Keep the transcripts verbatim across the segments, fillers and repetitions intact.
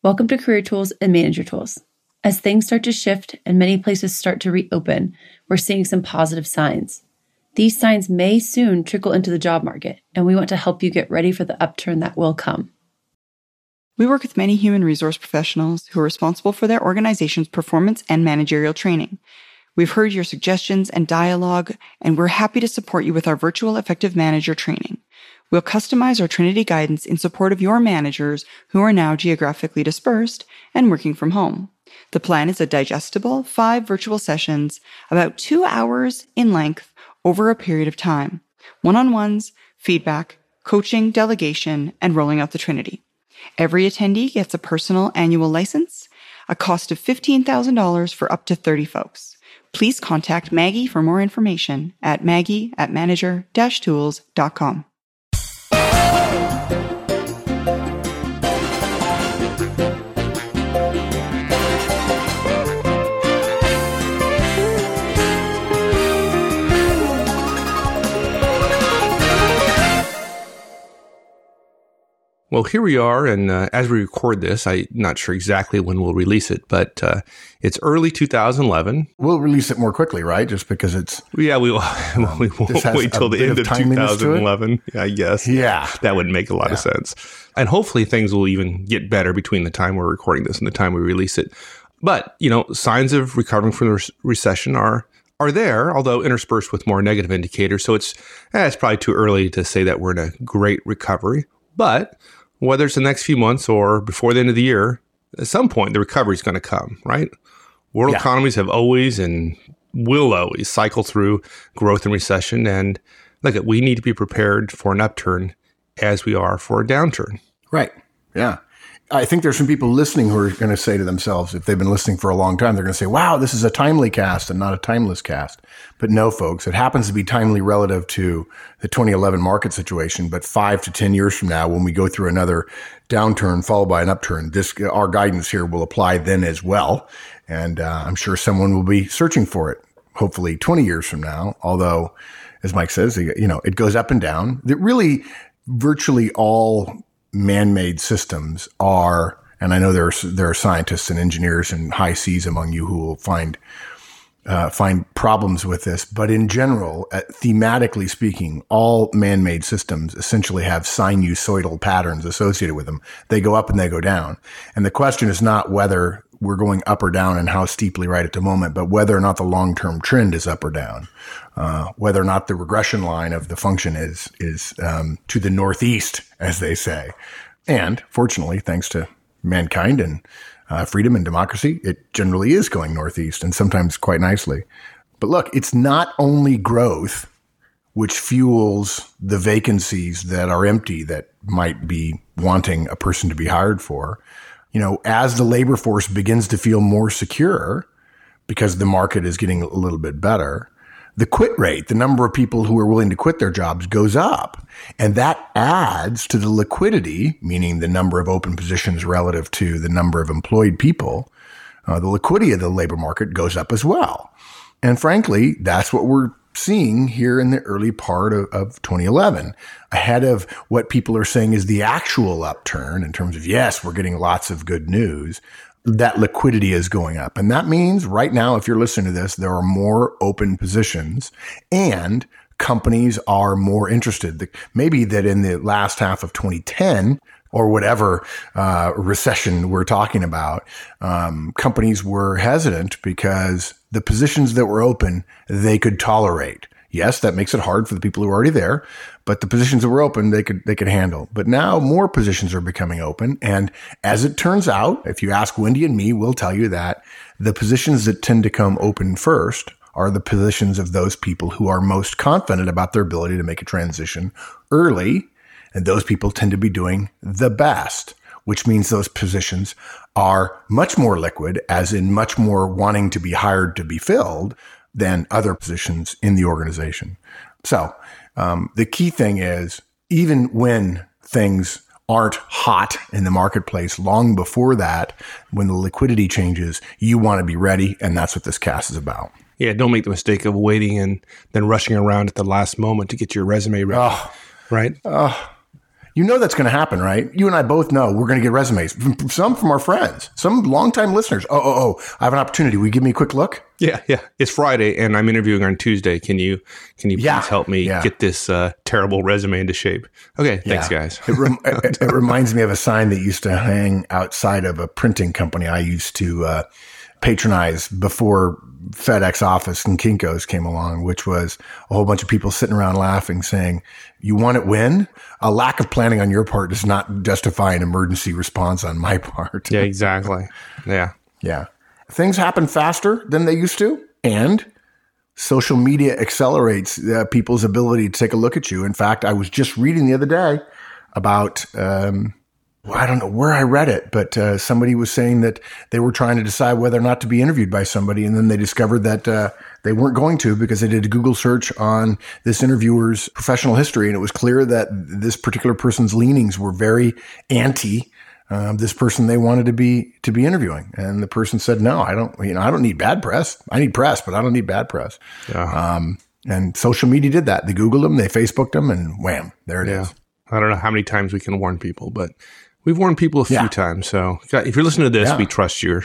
Welcome to Career Tools and Manager Tools. As things start to shift and many places start to reopen, we're seeing some positive signs. These signs may soon trickle into the job market, and we want to help you get ready for the upturn that will come. We work with many human resource professionals who are responsible for their organization's performance and managerial training. We've heard your suggestions and dialogue, and we're happy to support you with our virtual effective manager training. We'll customize our Trinity guidance in support of your managers who are now geographically dispersed and working from home. The plan is a digestible five virtual sessions, about two hours in length over a period of time. One-on-ones, feedback, coaching, delegation, and rolling out the Trinity. Every attendee gets a personal annual license, a cost of fifteen thousand dollars for up to thirty folks. Please contact Maggie for more information at maggie at manager dash tools dot com. Well, here we are, and uh, as we record this, I'm not sure exactly when we'll release it, but uh, it's early two thousand eleven. We'll release it more quickly, right? Just because it's... Yeah, we, will, um, we won't wait till the end of, of two thousand eleven, I guess. Yeah. That would make a lot yeah. of sense. And hopefully things will even get better between the time we're recording this and the time we release it. But, you know, signs of recovering from the re- recession are... are there, although interspersed with more negative indicators. So it's eh, it's probably too early to say that we're in a great recovery. But whether it's the next few months or before the end of the year, at some point the recovery is going to come, right? World yeah. economies have always and will always cycle through growth and recession. And look, we need to be prepared for an upturn as we are for a downturn. Right. Yeah. I think there's some people listening who are going to say to themselves, if they've been listening for a long time, they're going to say, wow, this is a timely cast and not a timeless cast. But no, folks, it happens to be timely relative to the twenty eleven market situation. But five to ten years from now, when we go through another downturn followed by an upturn, this, our guidance here will apply then as well. And uh, I'm sure someone will be searching for it, hopefully twenty years from now. Although, as Mike says, you know, it goes up and down. That really virtually all man-made systems are, and I know there are, there are scientists and engineers and high C's among you who will find uh, find problems with this, but in general, uh, thematically speaking, all man-made systems essentially have sinusoidal patterns associated with them. They go up and they go down. And the question is not whether we're going up or down and how steeply right at the moment, but whether or not the long-term trend is up or down, uh, whether or not the regression line of the function is, is, um, to the northeast, as they say. And fortunately, thanks to mankind and, uh, freedom and democracy, it generally is going northeast and sometimes quite nicely. But look, it's not only growth which fuels the vacancies that are empty that might be wanting a person to be hired for. You know, as the labor force begins to feel more secure because the market is getting a little bit better, the quit rate, the number of people who are willing to quit their jobs goes up. And that adds to the liquidity, meaning the number of open positions relative to the number of employed people. Uh, the liquidity of the labor market goes up as well. And frankly, that's what we're seeing here in the early part of, of twenty eleven, ahead of what people are saying is the actual upturn in terms of, yes, we're getting lots of good news. That liquidity is going up. And that means right now, if you're listening to this, there are more open positions and companies are more interested. Maybe that in the last half of twenty ten or whatever uh, recession we're talking about, um, companies were hesitant because the positions that were open, they could tolerate. Yes, that makes it hard for the people who are already there, but the positions that were open, they could, they could handle. But now more positions are becoming open. And as it turns out, if you ask Wendy and me, we'll tell you that the positions that tend to come open first are the positions of those people who are most confident about their ability to make a transition early. And those people tend to be doing the best, which means those positions are much more liquid, as in much more wanting to be hired to be filled than other positions in the organization. So um, the key thing is, even when things aren't hot in the marketplace, long before that, when the liquidity changes, you want to be ready. And that's what this cast is about. Yeah, don't make the mistake of waiting and then rushing around at the last moment to get your resume ready. Oh, right? Oh. You know that's going to happen, right? You and I both know we're going to get resumes. Some from our friends, some longtime listeners. Oh, oh, oh! I have an opportunity. Will you give me a quick look? Yeah, yeah. It's Friday, and I'm interviewing on Tuesday. Can you can you please yeah, help me yeah. get this uh, terrible resume into shape? Okay, thanks, yeah. guys. it, rem- it, it reminds me of a sign that used to hang outside of a printing company I used to uh, patronize before FedEx Office and Kinko's came along, which was a whole bunch of people sitting around laughing, saying, "You want it when? A lack of planning on your part does not justify an emergency response on my part." Yeah, exactly. Yeah. Yeah. Things happen faster than they used to, and social media accelerates uh, people's ability to take a look at you. In fact, I was just reading the other day about, um, I don't know where I read it, but uh, somebody was saying that they were trying to decide whether or not to be interviewed by somebody, and then they discovered that uh, they weren't going to because they did a Google search on this interviewer's professional history, and it was clear that this particular person's leanings were very anti Um, this person they wanted to be to be interviewing, and the person said, "No, I don't. You know, I don't need bad press. I need press, but I don't need bad press." Yeah. Um, and social media did that. They Googled them, they Facebooked them, and wham, there it yeah. is. I don't know how many times we can warn people, but we've warned people a few Yeah. times. So if you're listening to this, Yeah. we trust your.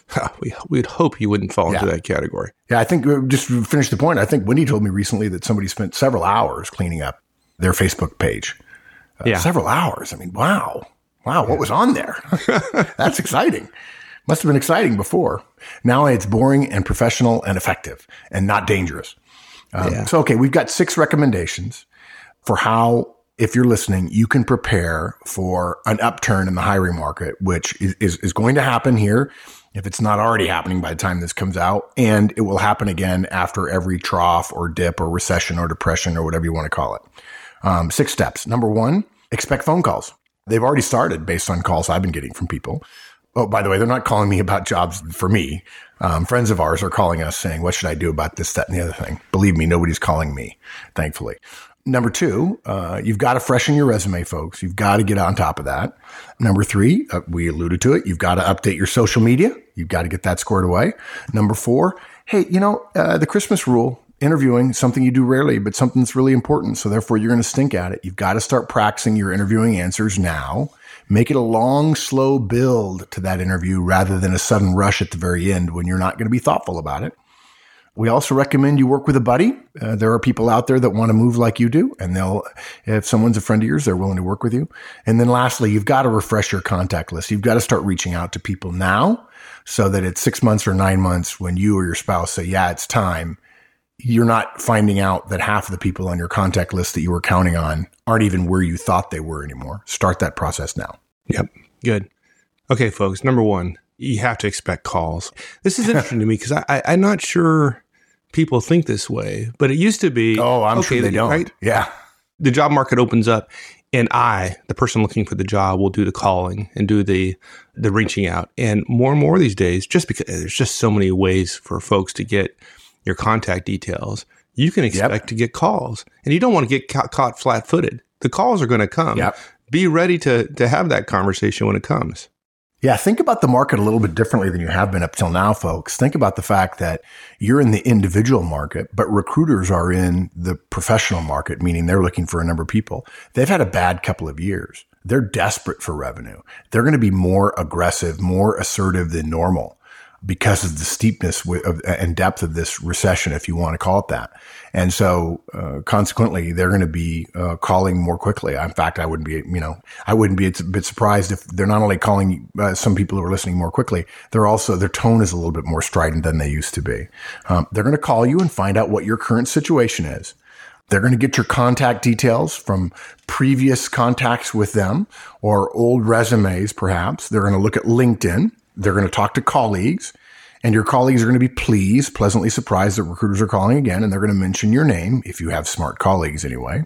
We we'd hope you wouldn't fall into Yeah. that category. Yeah, I think uh, just to finish the point. I think Wendy told me recently that somebody spent several hours cleaning up their Facebook page. Uh, Yeah. several hours. I mean, wow. Wow, what was on there? That's exciting. Must have been exciting before. Now it's boring and professional and effective and not dangerous. Um, Yeah. So, okay, we've got six recommendations for how, if you're listening, you can prepare for an upturn in the hiring market, which is, is, is going to happen here if it's not already happening by the time this comes out. And it will happen again after every trough or dip or recession or depression or whatever you want to call it. Um, six steps. Number one, expect phone calls. They've already started based on calls I've been getting from people. Oh, by the way, they're not calling me about jobs for me. Um, friends of ours are calling us saying, "What should I do about this, that, and the other thing?" Believe me, nobody's calling me, thankfully. Number two, uh, you've got to freshen your resume, folks. You've got to get on top of that. Number three, uh, we alluded to it. You've got to update your social media. You've got to get that squared away. Number four, hey, you know, uh, the Christmas rule, interviewing, something you do rarely, but something that's really important. So therefore you're going to stink at it. You've got to start practicing your interviewing answers now. Make it a long, slow build to that interview rather than a sudden rush at the very end when you're not going to be thoughtful about it. We also recommend you work with a buddy. Uh, there are people out there that want to move like you do, and they'll, if someone's a friend of yours, they're willing to work with you. And then lastly, you've got to refresh your contact list. You've got to start reaching out to people now so that it's six months or nine months when you or your spouse say, "Yeah, it's time." You're not finding out that half of the people on your contact list that you were counting on aren't even where you thought they were anymore. Start that process now. Yep. Good. Okay, folks. Number one, you have to expect calls. This is interesting to me because I, I, I'm not sure people think this way, but it used to be. Oh, I'm okay, sure they don't. Right? Yeah. The job market opens up and I, the person looking for the job, will do the calling and do the, the reaching out. And more and more these days, just because there's just so many ways for folks to get your contact details, you can expect yep. to get calls, and you don't want to get ca- caught flat footed. The calls are going to come. Yep. Be ready to, to have that conversation when it comes. Yeah. Think about the market a little bit differently than you have been up till now, folks. Think about the fact that you're in the individual market, but recruiters are in the professional market, meaning they're looking for a number of people. They've had a bad couple of years. They're desperate for revenue. They're going to be more aggressive, more assertive than normal, because of the steepness of, and depth of this recession, if you want to call it that. And so, uh, consequently, they're going to be uh, calling more quickly. In fact, I wouldn't be, you know, I wouldn't be a bit surprised if they're not only calling uh, some people who are listening more quickly, they're also, their tone is a little bit more strident than they used to be. Um, they're going to call you and find out what your current situation is. They're going to get your contact details from previous contacts with them or old resumes, perhaps. They're going to look at LinkedIn. They're going to talk to colleagues, and your colleagues are going to be pleased, pleasantly surprised that recruiters are calling again, and they're going to mention your name if you have smart colleagues anyway.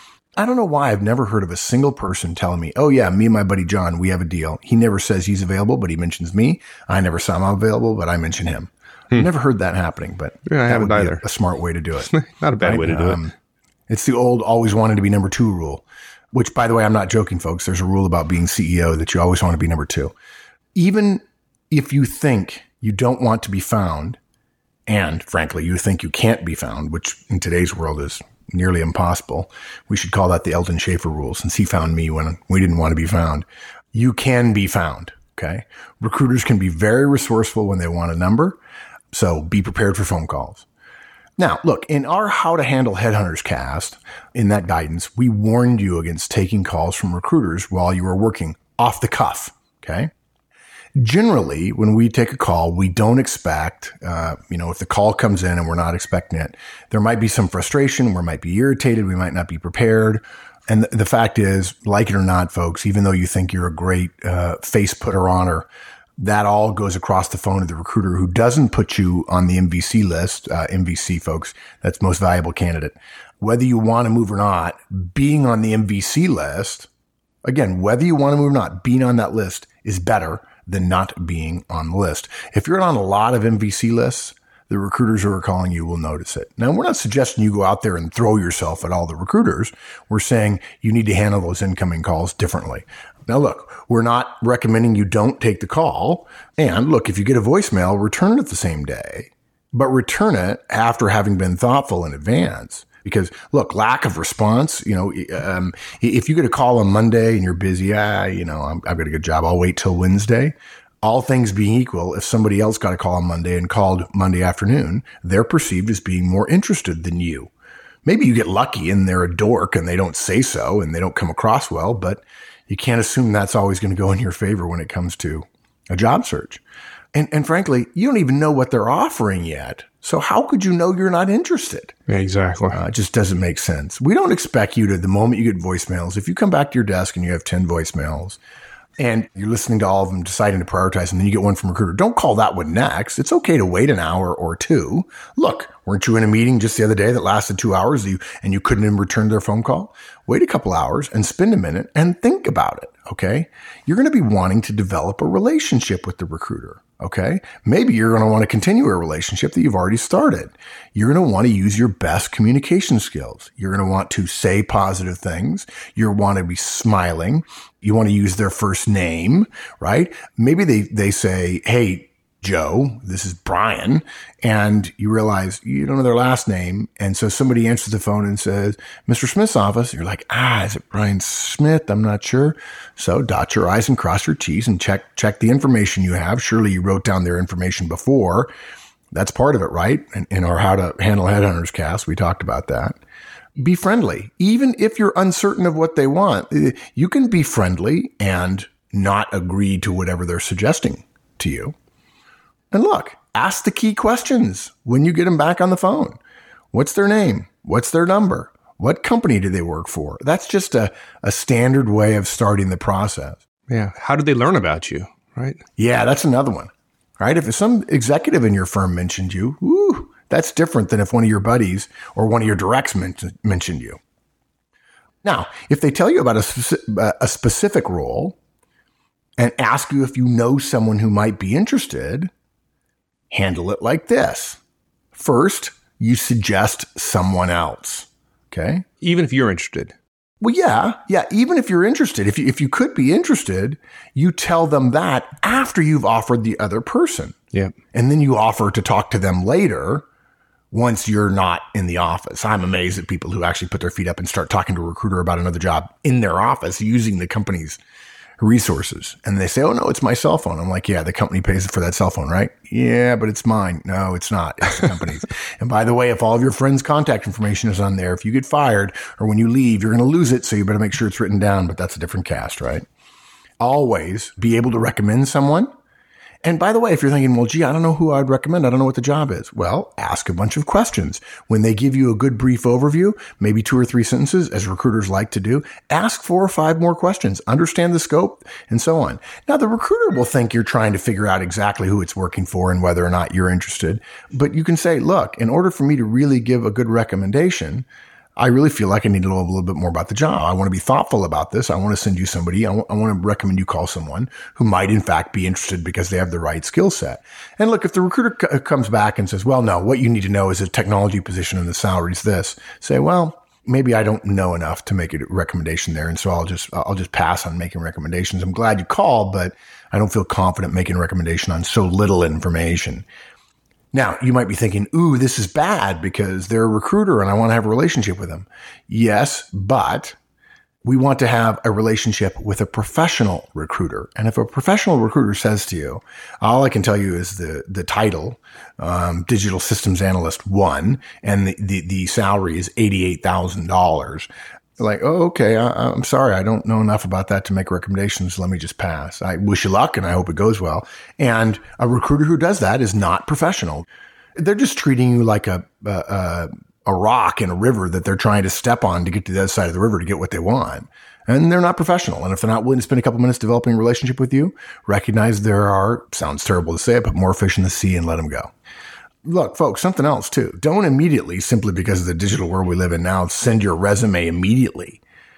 I don't know why I've never heard of a single person telling me, "Oh yeah, me and my buddy John, we have a deal. He never says he's available, but he mentions me. I never saw him available, but I mention him." Hmm. Never heard that happening, but yeah, I that would either. be a, a smart way to do it. Not a bad right? way to do um, it. It's the old always wanted to be number two rule, which, by the way, I'm not joking, folks. There's a rule about being C E O that you always want to be number two. Even if you think you don't want to be found, and frankly, you think you can't be found, which in today's world is nearly impossible. We should call that the Eldon Schaefer rule, since he found me when we didn't want to be found. You can be found, okay? Recruiters can be very resourceful when they want a number, so be prepared for phone calls. Now, look, in our How to Handle Headhunters cast, in that guidance, we warned you against taking calls from recruiters while you were working off the cuff, okay? Generally, when we take a call, we don't expect, uh, you know, if the call comes in and we're not expecting it, there might be some frustration, we might be irritated, we might not be prepared. And the, the fact is, like it or not, folks, even though you think you're a great uh, face putter honor, that all goes across the phone to the recruiter who doesn't put you on the M V C list. Uh, M V C, folks, that's most valuable candidate. Whether you want to move or not, being on the M V C list, again, whether you want to move or not, being on that list is better than not being on the list. If you're on a lot of M V C lists, the recruiters who are calling you will notice it. Now, we're not suggesting you go out there and throw yourself at all the recruiters. We're saying you need to handle those incoming calls differently. Now, look, we're not recommending you don't take the call. And look, if you get a voicemail, return it the same day, but return it after having been thoughtful in advance. Because look, lack of response, you know, um, if you get a call on Monday and you're busy, ah, you know, I'm, I've got a good job, I'll wait till Wednesday. All things being equal, if somebody else got a call on Monday and called Monday afternoon, they're perceived as being more interested than you. Maybe you get lucky and they're a dork and they don't say so and they don't come across well, but you can't assume that's always going to go in your favor when it comes to a job search. And, and frankly, you don't even know what they're offering yet. So how could you know you're not interested? Yeah, exactly. Uh, it just doesn't make sense. We don't expect you to, the moment you get voicemails, if you come back to your desk and you have ten voicemails and you're listening to all of them, deciding to prioritize, and then you get one from a recruiter, don't call that one next. It's okay to wait an hour or two. Look, weren't you in a meeting just the other day that lasted two hours and you, and you couldn't even return their phone call? Wait a couple hours and spend a minute and think about it, okay? You're going to be wanting to develop a relationship with the recruiter. Okay. Maybe you're going to want to continue a relationship that you've already started. You're going to want to use your best communication skills. You're going to want to say positive things. You want to be smiling. You want to use their first name, right? Maybe they, they say, hey, Joe, this is Brian. And you realize you don't know their last name. And so somebody answers the phone and says, Mister Smith's office. You're like, ah, is it Brian Smith? I'm not sure. So dot your I's and cross your T's and check, check the information you have. Surely you wrote down their information before. That's part of it, right? In, in our How to Handle Headhunters cast, we talked about that. Be friendly. Even if you're uncertain of what they want, you can be friendly and not agree to whatever they're suggesting to you. And look, ask the key questions when you get them back on the phone. What's their name? What's their number? What company do they work for? That's just a, a standard way of starting the process. Yeah. How did they learn about you, right? Yeah, that's another one, right? If some executive in your firm mentioned you, woo, that's different than if one of your buddies or one of your directs men- mentioned you. Now, if they tell you about a, speci- a specific role and ask you if you know someone who might be interested, handle it like this. First, you suggest someone else. Okay. Even if you're interested. Well, yeah. Yeah. Even if you're interested, if you, if you could be interested, you tell them that after you've offered the other person. Yeah. And then you offer to talk to them later once you're not in the office. I'm amazed at people who actually put their feet up and start talking to a recruiter about another job in their office using the company's resources. And they say, oh, no, it's my cell phone. I'm like, yeah, the company pays for that cell phone, right? Yeah, but it's mine. No, it's not. It's the company's. And by the way, if all of your friends' contact information is on there, if you get fired or when you leave, you're going to lose it. So you better make sure it's written down, but that's a different cast, right? Always be able to recommend someone. And by the way, if you're thinking, well, gee, I don't know who I'd recommend. I don't know what the job is. Well, ask a bunch of questions. When they give you a good brief overview, maybe two or three sentences, as recruiters like to do, ask four or five more questions, understand the scope, and so on. Now, the recruiter will think you're trying to figure out exactly who it's working for and whether or not you're interested. But you can say, look, in order for me to really give a good recommendation, I really feel like I need to know a little bit more about the job. I want to be thoughtful about this. I want to send you somebody. I, w- I want to recommend you call someone who might in fact be interested because they have the right skill set. And look, if the recruiter c- comes back and says, well, no, what you need to know is a technology position and the salary's this, say, well, maybe I don't know enough to make a recommendation there. And so I'll just, I'll just pass on making recommendations. I'm glad you called, but I don't feel confident making a recommendation on so little information. Now, you might be thinking, ooh, this is bad because they're a recruiter and I want to have a relationship with them. Yes, but we want to have a relationship with a professional recruiter. And if a professional recruiter says to you, all I can tell you is the, the title, um, Digital Systems Analyst one, and the, the, the salary is eighty-eight thousand dollars. Like, oh, okay, I, I'm sorry. I don't know enough about that to make recommendations. Let me just pass. I wish you luck and I hope it goes well. And a recruiter who does that is not professional. They're just treating you like a, a, a rock in a river that they're trying to step on to get to the other side of the river to get what they want. And they're not professional. And if they're not willing to spend a couple minutes developing a relationship with you, recognize there are, sounds terrible to say it, but more fish in the sea and let them go. Look, folks, something else too. Don't immediately, simply because of the digital world we live in now, send your resume immediately.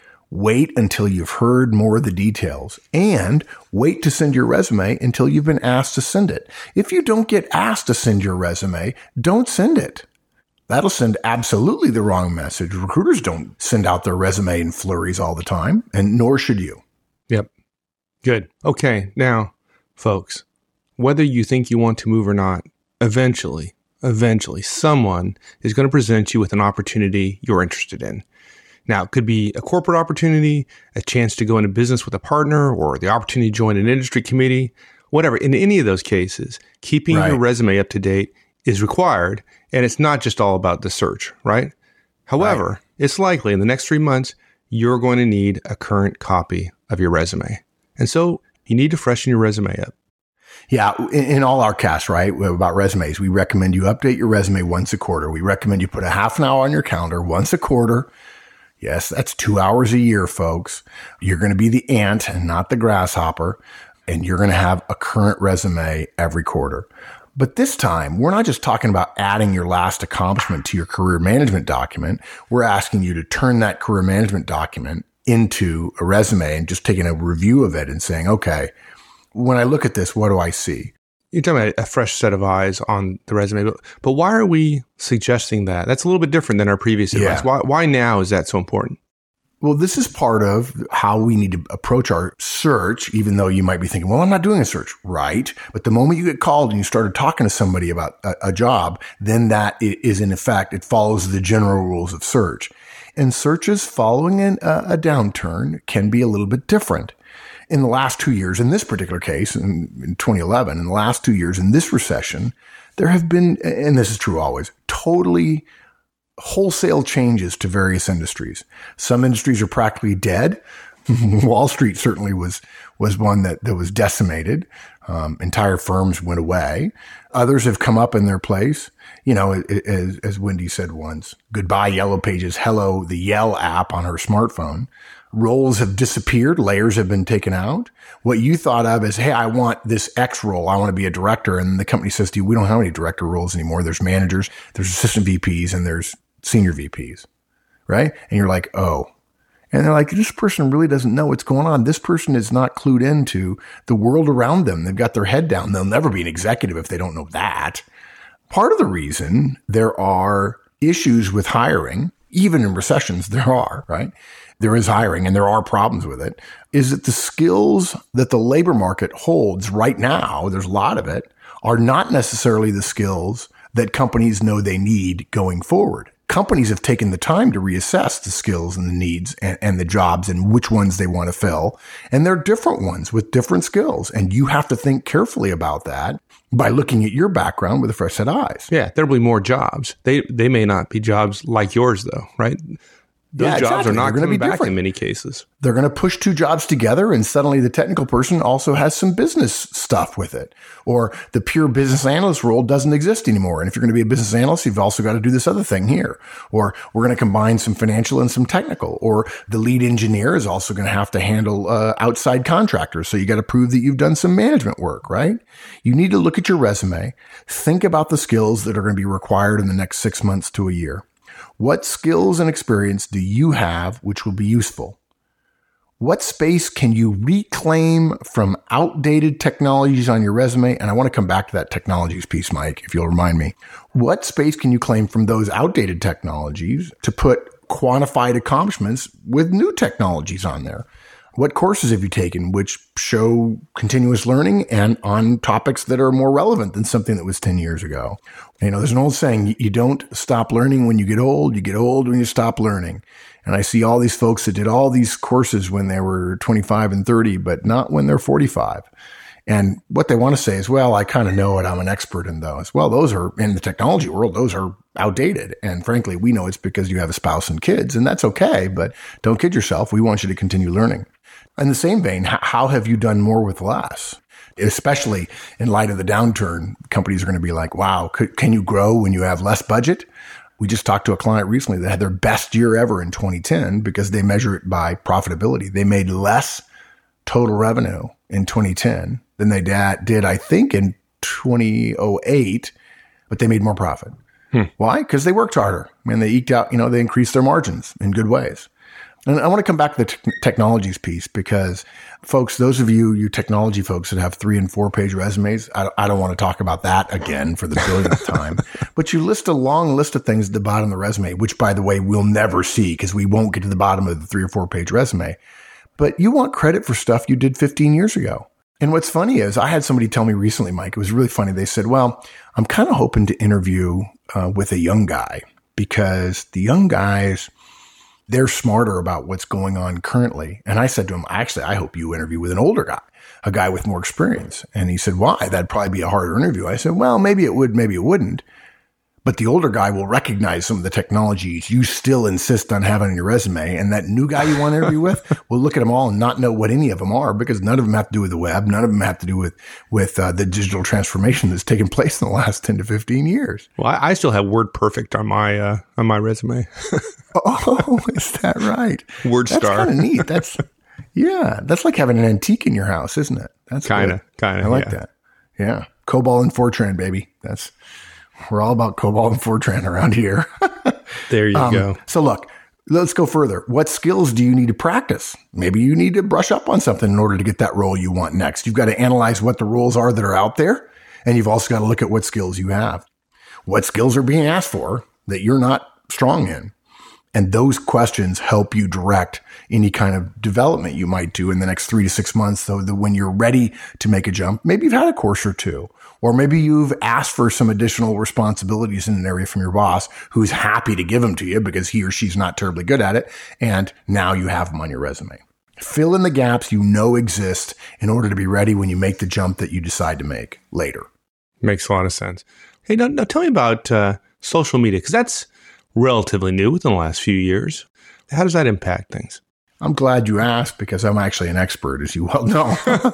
Wait until you've heard more of the details, and wait to send your resume until you've been asked to send it. If you don't get asked to send your resume, don't send it. That'll send absolutely the wrong message. Recruiters don't send out their resume in flurries all the time, and nor should you. Yep. Good. Okay. Now, folks, whether you think you want to move or not, eventually, eventually, someone is going to present you with an opportunity you're interested in. Now, it could be a corporate opportunity, a chance to go into business with a partner, or the opportunity to join an industry committee, whatever. In any of those cases, keeping Right. your resume up to date is required, and it's not just all about the search, right? However, Right. it's likely in the next three months, you're going to need a current copy of your resume. And so you need to freshen your resume up. Yeah, in, in all our casts, right, about resumes, we recommend you update your resume once a quarter. We recommend you put a half an hour on your calendar once a quarter. Yes, that's two hours a year, folks. You're going to be the ant and not the grasshopper, and you're going to have a current resume every quarter. But this time, we're not just talking about adding your last accomplishment to your career management document. We're asking you to turn that career management document into a resume and just taking a review of it and saying, okay, when I look at this, what do I see? You're talking about a fresh set of eyes on the resume, but, but why are we suggesting that? That's a little bit different than our previous Yeah. advice. Why, why now is that so important? Well, this is part of how we need to approach our search, even though you might be thinking, well, I'm not doing a search, right? But the moment you get called and you started talking to somebody about a, a job, then that is in effect, it follows the general rules of search. And searches following an, uh, a downturn can be a little bit different. In the last two years, in this particular case, in, in twenty eleven, in the last two years, in this recession, there have been, and this is true always, totally wholesale changes to various industries. Some industries are practically dead. Wall Street certainly was was one that, that was decimated. Um, entire firms went away. Others have come up in their place. You know, as, as Wendy said once, goodbye Yellow Pages, hello the Yell app on her smartphone. Roles have disappeared. Layers have been taken out. What you thought of as, hey, I want this X role. I want to be a director. And the company says to you, we don't have any director roles anymore. There's managers, there's assistant V Ps, and there's senior V Ps, right? And you're like, oh. And they're like, this person really doesn't know what's going on. This person is not clued into the world around them. They've got their head down. They'll never be an executive if they don't know that. Part of the reason there are issues with hiring, even in recessions, there are, right? There is hiring and there are problems with it, is that the skills that the labor market holds right now, there's a lot of it, are not necessarily the skills that companies know they need going forward. Companies have taken the time to reassess the skills and the needs and, and the jobs and which ones they want to fill. And they're different ones with different skills. And you have to think carefully about that by looking at your background with a fresh set of eyes. Yeah, there'll be more jobs. They they may not be jobs like yours, though, right? Those Yeah, jobs exactly. are not They're gonna coming be back different. in many cases. They're going to push two jobs together and suddenly the technical person also has some business stuff with it. Or the pure business analyst role doesn't exist anymore. And if you're going to be a business analyst, you've also got to do this other thing here. Or we're going to combine some financial and some technical. Or the lead engineer is also going to have to handle uh, outside contractors. So you got to prove that you've done some management work, right? You need to look at your resume, think about the skills that are going to be required in the next six months to a year. What skills and experience do you have which will be useful? What space can you reclaim from outdated technologies on your resume? And I want to come back to that technologies piece, Mike, if you'll remind me. What space can you claim from those outdated technologies to put quantified accomplishments with new technologies on there? What courses have you taken which show continuous learning and on topics that are more relevant than something that was ten years ago? You know, there's an old saying, you don't stop learning when you get old, you get old when you stop learning. And I see all these folks that did all these courses when they were twenty-five and thirty, but not when they're forty-five. And what they want to say is, well, I kind of know it. I'm an expert in those. Well, those are in the technology world. Those are outdated. And frankly, we know it's because you have a spouse and kids, and that's okay. But don't kid yourself. We want you to continue learning. In the same vein, how have you done more with less? Especially in light of the downturn, companies are going to be like, wow, could, can you grow when you have less budget? We just talked to a client recently that had their best year ever in twenty ten because they measure it by profitability. They made less total revenue in twenty ten than they did, I think, in twenty oh eight, but they made more profit. Hmm. Why? Because they worked harder and they eked out, you know, they increased their margins in good ways. And I want to come back to the te- technologies piece because, folks, those of you, you technology folks that have three and four page resumes, I, I don't want to talk about that again for the billionth time. But you list a long list of things at the bottom of the resume, which, by the way, we'll never see because we won't get to the bottom of the three or four page resume. But you want credit for stuff you did fifteen years ago. And what's funny is I had somebody tell me recently, Mike, it was really funny. They said, well, I'm kind of hoping to interview uh, with a young guy because the young guys, they're smarter about what's going on currently. And I said to him, actually, I hope you interview with an older guy, a guy with more experience. And he said, why? That'd probably be a harder interview. I said, well, maybe it would, maybe it wouldn't. But the older guy will recognize some of the technologies you still insist on having on your resume. And that new guy you want to interview with will look at them all and not know what any of them are because none of them have to do with the web. None of them have to do with, with uh, the digital transformation that's taken place in the last ten to fifteen years. Well, I, I still have WordPerfect on my, uh, on my resume. Oh, is that right? WordStar. That's kind of neat. That's, yeah, that's like having an antique in your house, isn't it? That's kind of, kind of. I like yeah. that. Yeah. COBOL and Fortran, baby. That's, we're all about COBOL and Fortran around here. There you um, go. So look, let's go further. What skills do you need to practice? Maybe you need to brush up on something in order to get that role you want next. You've got to analyze what the roles are that are out there. And you've also got to look at what skills you have. What skills are being asked for that you're not strong in? And those questions help you direct any kind of development you might do in the next three to six months. So that when you're ready to make a jump, maybe you've had a course or two, or maybe you've asked for some additional responsibilities in an area from your boss who's happy to give them to you because he or she's not terribly good at it. And now you have them on your resume. Fill in the gaps you know exist in order to be ready when you make the jump that you decide to make later. Makes a lot of sense. Hey, now, now tell me about uh, social media, because that's relatively new within the last few years. How does that impact things? I'm glad you asked because I'm actually an expert, as you well know.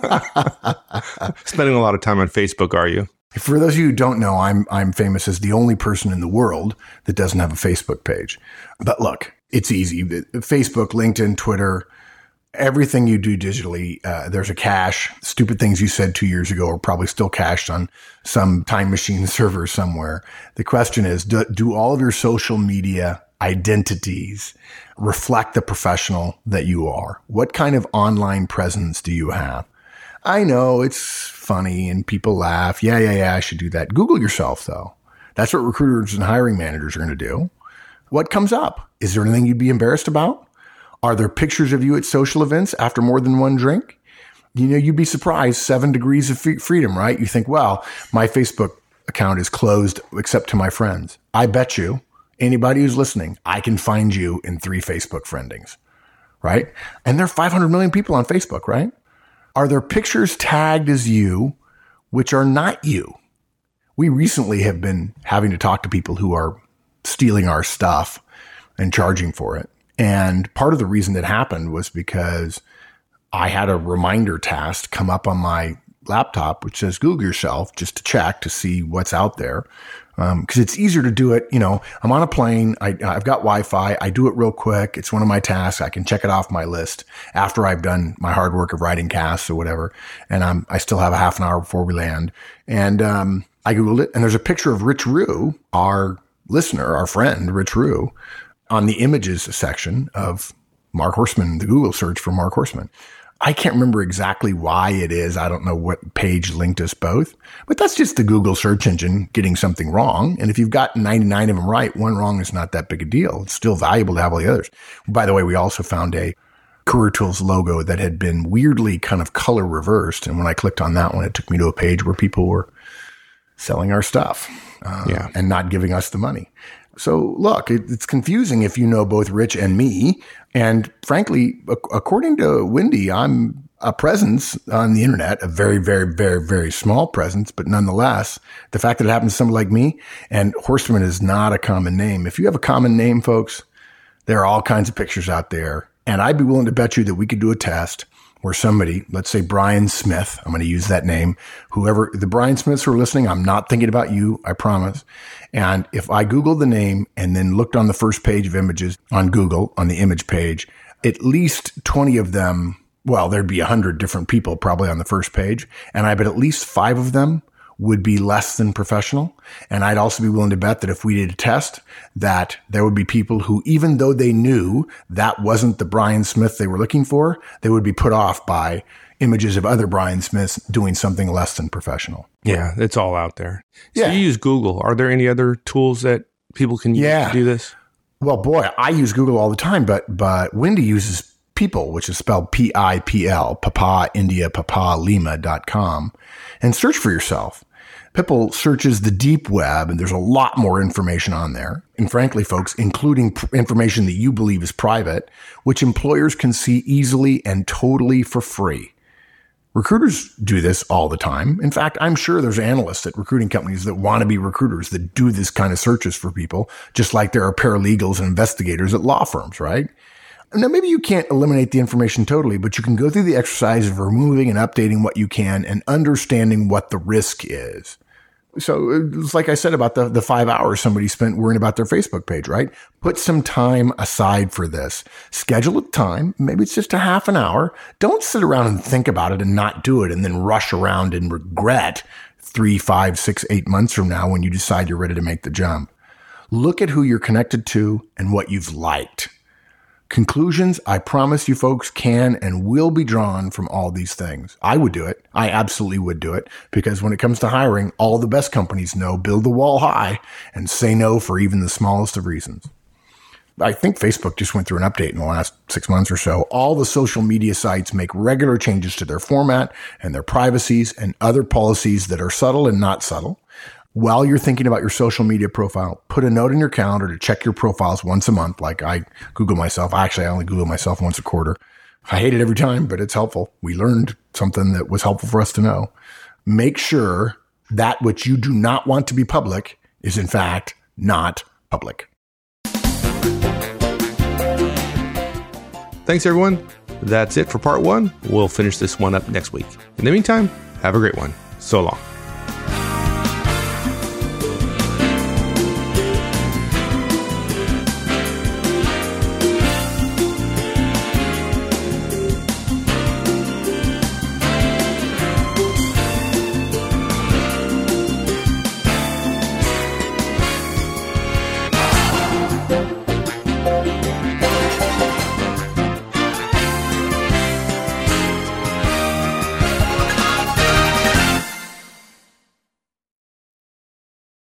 Spending a lot of time on Facebook, are you? For those of you who don't know, I'm I'm famous as the only person in the world that doesn't have a Facebook page. But look, it's easy. Facebook, LinkedIn, Twitter, everything you do digitally, uh, there's a cache. Stupid things you said two years ago are probably still cached on some time machine server somewhere. The question is, do, do all of your social media identities reflect the professional that you are? What kind of online presence do you have? I know it's funny and people laugh. Yeah, yeah, yeah, I should do that. Google yourself, though. That's what recruiters and hiring managers are going to do. What comes up? Is there anything you'd be embarrassed about? Are there pictures of you at social events after more than one drink? You know, you'd be surprised. Seven degrees of freedom, right? You think, well, my Facebook account is closed except to my friends. I bet you, anybody who's listening, I can find you in three Facebook friendings, right? And there are five hundred million people on Facebook, right? Are there pictures tagged as you, which are not you? We recently have been having to talk to people who are stealing our stuff and charging for it. And part of the reason that happened was because I had a reminder task come up on my laptop, which says Google yourself, just to check to see what's out there. Um, cause it's easier to do it. You know, I'm on a plane. I, I've got Wi-Fi. I do it real quick. It's one of my tasks. I can check it off my list after I've done my hard work of writing casts or whatever. And I'm, I still have a half an hour before we land. And, um, I Googled it and there's a picture of Rich Rue, our listener, our friend, Rich Rue, on the images section of Mark Horstman, the Google search for Mark Horstman. I can't remember exactly why it is. I don't know what page linked us both, but that's just the Google search engine getting something wrong. And if you've got ninety-nine of them right, one wrong is not that big a deal. It's still valuable to have all the others. By the way, we also found a Career Tools logo that had been weirdly kind of color reversed. And when I clicked on that one, it took me to a page where people were selling our stuff uh, yeah. and not giving us the money. So look, it, it's confusing if you know both Rich and me. And frankly, according to Wendy, I'm a presence on the internet, a very, very, very, very small presence, but nonetheless, the fact that it happens to somebody like me, and Horstman is not a common name. If you have a common name, folks, there are all kinds of pictures out there. And I'd be willing to bet you that we could do a test where somebody, let's say Brian Smith, I'm going to use that name, whoever, the Brian Smiths who are listening, I'm not thinking about you, I promise. And if I Googled the name and then looked on the first page of images on Google, on the image page, at least twenty of them, well, there'd be one hundred different people probably on the first page. And I bet at least five of them would be less than professional. And I'd also be willing to bet that if we did a test, that there would be people who, even though they knew that wasn't the Brian Smith they were looking for, they would be put off by images of other Brian Smiths doing something less than professional. Yeah, it's all out there. So Yeah. you use Google. Are there any other tools that people can use Yeah. to do this? Well, boy, I use Google all the time, but but Wendy uses People, which is spelled P I P L, Papa India Papa Lima dot com, and search for yourself. People searches the deep web, and there's a lot more information on there. And frankly, folks, including pr- information that you believe is private, which employers can see easily and totally for free. Recruiters do this all the time. In fact, I'm sure there's analysts at recruiting companies that want to be recruiters that do this kind of searches for people, just like there are paralegals and investigators at law firms, right? Now, maybe you can't eliminate the information totally, but you can go through the exercise of removing and updating what you can and understanding what the risk is. So it's like I said about the, the five hours somebody spent worrying about their Facebook page, right? Put some time aside for this. Schedule a time. Maybe it's just a half an hour. Don't sit around and think about it and not do it and then rush around and regret three, five, six, eight months from now when you decide you're ready to make the jump. Look at who you're connected to and what you've liked. Conclusions, I promise you folks, can and will be drawn from all these things. I would do it. I absolutely would do it because when it comes to hiring, all the best companies know build the wall high and say no for even the smallest of reasons. I think Facebook just went through an update in the last six months or so. All the social media sites make regular changes to their format and their privacies and other policies that are subtle and not subtle. While you're thinking about your social media profile, put a note in your calendar to check your profiles once a month. Like I Google myself. Actually, I only Google myself once a quarter. I hate it every time, but it's helpful. We learned something that was helpful for us to know. Make sure that which you do not want to be public is in fact not public. Thanks, everyone. That's it for part one. We'll finish this one up next week. In the meantime, have a great one. So long.